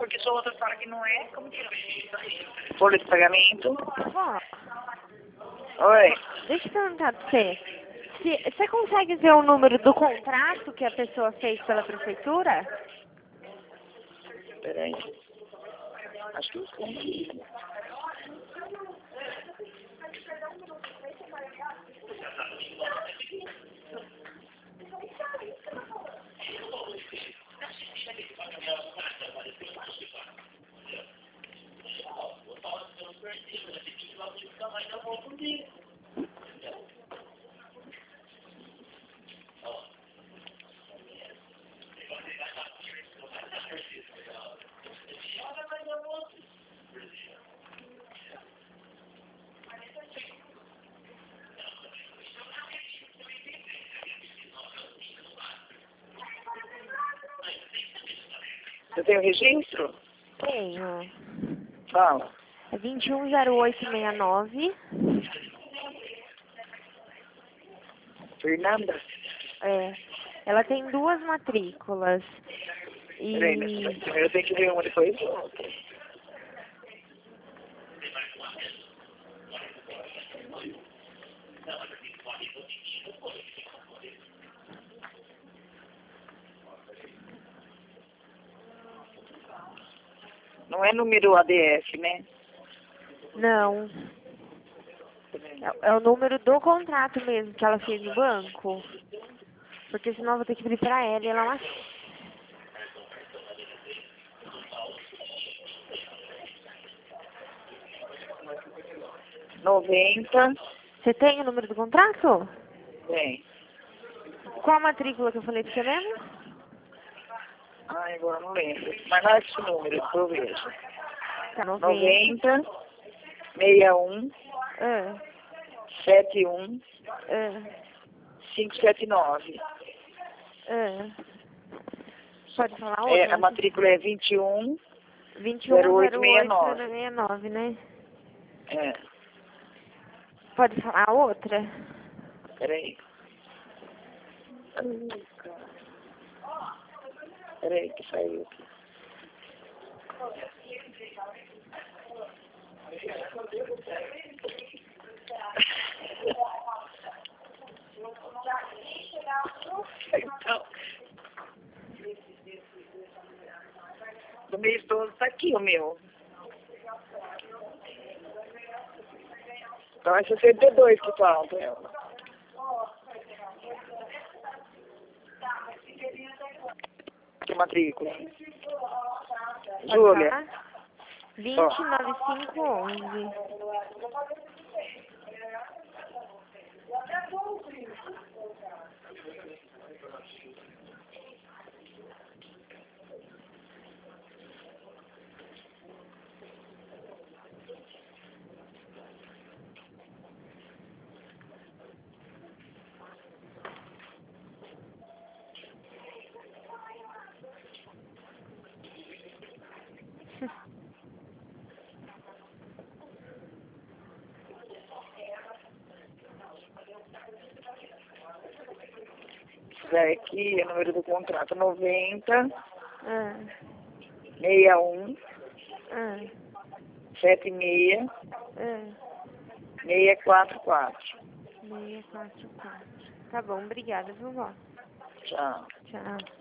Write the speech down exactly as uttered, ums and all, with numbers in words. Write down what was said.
porque sua outra fala que não é, como que é? Folha de pagamento. Vó, Oi. deixa eu perguntar pra você. Se, você consegue ver o número do contrato que a pessoa fez pela prefeitura? Peraí. Acho que eu sei. Você tem o registro? Tenho. Fala. É vinte e um zero oito sessenta e nove. Fernanda? É. Ela tem duas matrículas. E... Peraí, mas primeiro eu tenho que ver uma depois outra. Não é número A D F, né? Não. É, é o número do contrato mesmo que ela fez no banco. Porque senão eu vou ter que pedir pra ela e ela é uma... noventa. Você tem o número do contrato? Tem. Qual a matrícula que eu falei pra você mesmo? Ai, agora não lembro. Mas não é esse número, depois eu vejo. Tá, noventa. noventa, sessenta e um, Ah, setenta e um, ah, quinhentos e setenta e nove. ah. Pode falar É, outra? a matrícula é vinte e um, vinte e um zero oito zero sessenta e oito nove. sessenta e nove, né? É, Pode falar outra? peraí. Ai, cara. Peraí que saiu aqui. Então, no mês todo tá aqui o meu. Então é sessenta e dois que falta. Que matrícula? Júlia. vinte e nove cinco onze. Esse aqui é o número do contrato. noventa, Ah, sessenta e um, ah, setenta e seis, ah. seiscentos e quarenta e quatro. seiscentos e quarenta e quatro. Tá bom, obrigada, viu, vó? Tchau. Tchau.